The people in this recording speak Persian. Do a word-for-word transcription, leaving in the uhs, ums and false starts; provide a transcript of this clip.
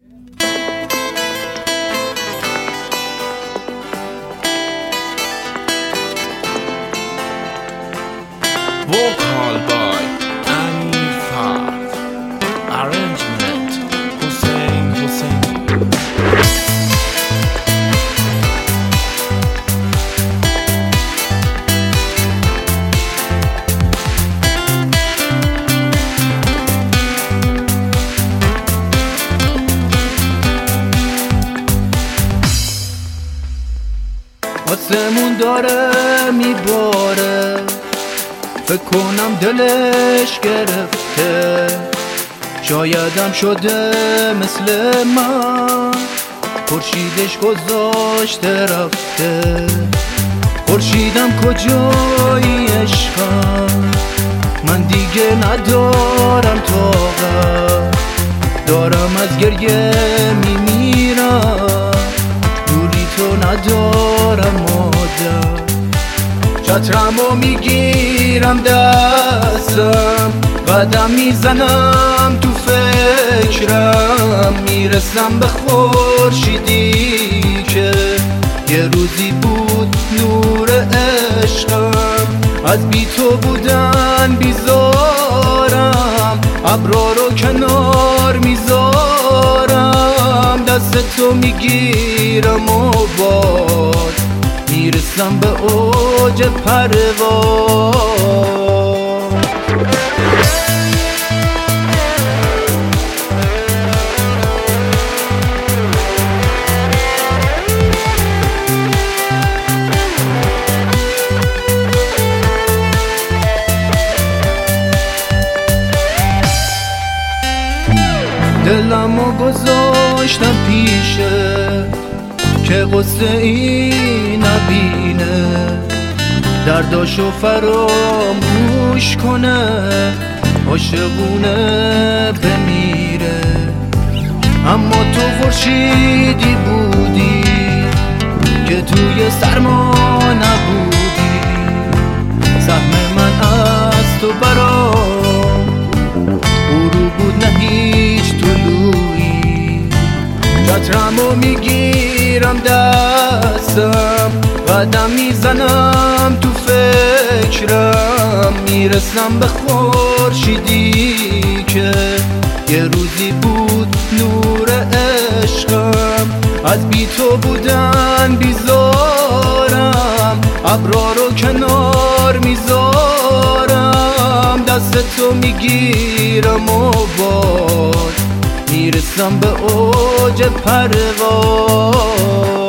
Vocal by Amir Fard. Arrangement Hussein Husseini. آسمون داره میباره، فکر کنم دلش گرفته، شایدم شده مثل من، خورشیدش گذاشته رفته. خورشیدم کجایی عشقم، من دیگه ندارم طاقت، دارم از گریه میمیرم، دوری تو ندارم مادر. چترمو میگیرم دستم، قدم میزنم تو فکرم، میرسم به خورشیدی که یه روزی بود نور عشقم. از بی تو بودن بیزارم، ابرا رو کنار میذارم، دست تو میگیرم و باز میرسم به اوج پرواز. دلمو گذاشتم پیشه که قصه ای نبینه، درداشو فراموش کنه، عاشقونه بمیره. اما تو خورشیدی بودی که توی سرما نبودی، سهم من از تو برام غروب بود نه هیچ طلوعی. چترمو میگیرم دستم، قدم میزنم تو فکرم، میرسم به خورشیدی که یه روزی بود نور عشقم. از بی تو بودن بیزارم، ابرا رو کنار میذارم، دست تو میگیرم و باز میرسم به اوج پرواز.